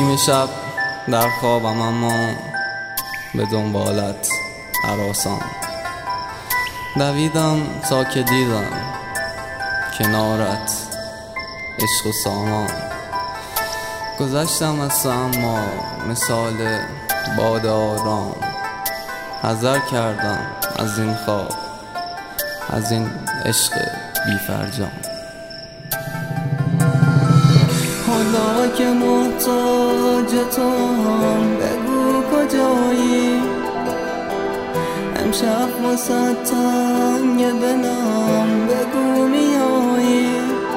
نیمه شب در خوابم اما به دنبالت هراسان دویدم تا که دیدم کنارت عشق و سامان گذشتم از تو اما مثال باد آرام حذر کردم از این خواب از این عشق بی فرجام. حالا که محتاج تو هم بگو کجایی، امشب واسه تنگ دلم بگو میایی،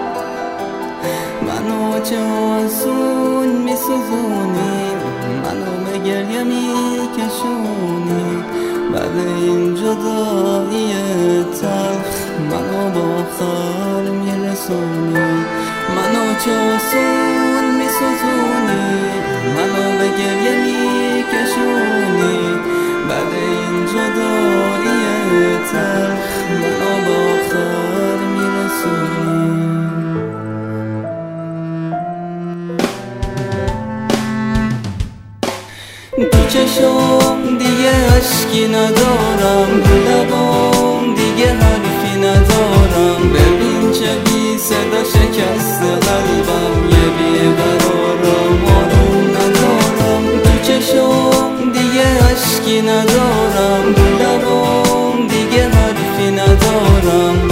منو چه آسون میسوزونی، منو به گریه میکشونی، بعد این جدایی تلخ منو با آخر میرسونی، منو چه آسون میسوزونی، منو به گریه میکشونی، بعد این جدایی تلخ منو با آخر میرسونی. تو چشم دیگه اشکی ندارم، لبام دیگه حرفی ندارم، ببین چه بی صدا شکست قلبم، یه بیقرارم آروم ندارم. تو چشم دیگه اشکی ندارم، لبام دیگه حرفی ندارم،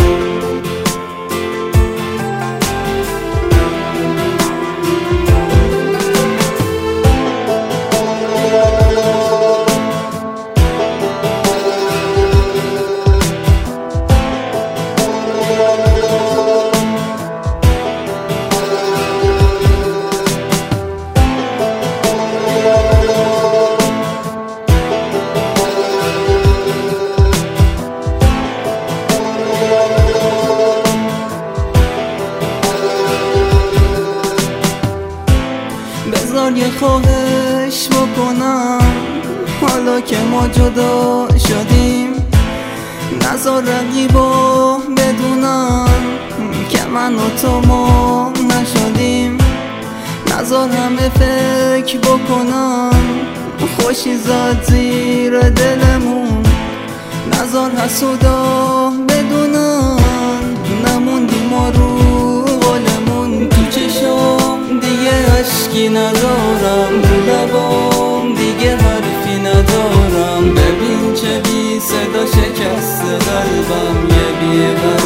بذار یه خواهش بکنم، حالا که ما جدا شدیم نذار رقیبا بدونم که من و تو ما نشدیم، نذار همه فکر بکنم خوشی زاد زیر دلمون، نذار حسودا بدونم نموندیم ما رو قولمون. تو چشم دیگه اشکی ندارم، لبام دیگه حرفی ندارم، ببین چه بی صدا شکست قلبم، یه بی‌قرارم